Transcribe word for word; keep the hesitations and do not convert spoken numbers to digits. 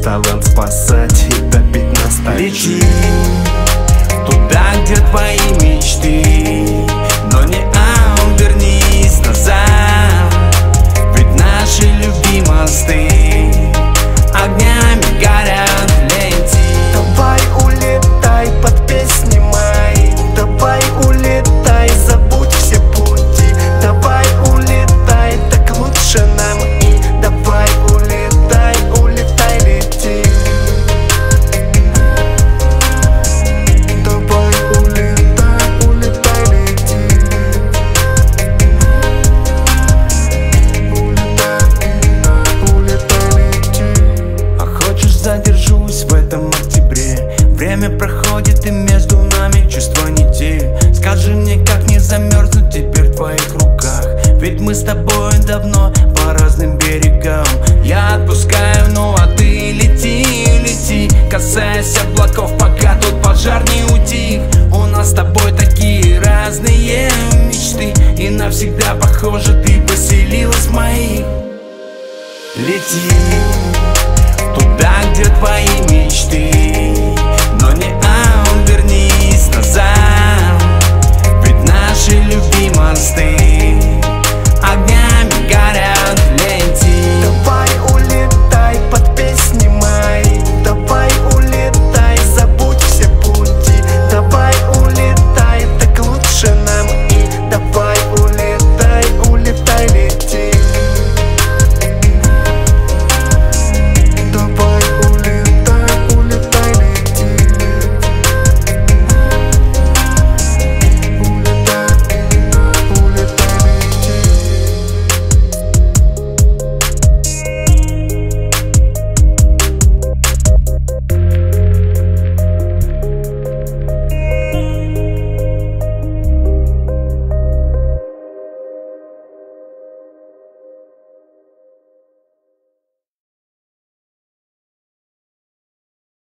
талант спасать и топить ностальгию. Лети туда, где твои мечты, но не ам, вернись назад. Ведь наши любимые мосты огнями горят в ленте. Давай улетай под песни мои, давай улетай, забудь все пути. Давай улетай, так лучше нам и давай улетай, улетай, лети. Давай улетай, улетай, лети. Улетай, улетай, лети. А хочешь, задержусь в этом октябре? Время проходит и между нами чувства не те. Скажи мне, как не замерзнуть теперь в твоих руках? Ведь мы с тобой давно по разным берегам. Я отпускаю, ну а ты лети, лети, касаясь облаков, пока тут пожар не утих. У нас с тобой такие разные мечты, и навсегда, похоже, ты поселилась в моих. Лети туда, где твои мечты, но не ам, вернись назад. Ведь наши любимые мосты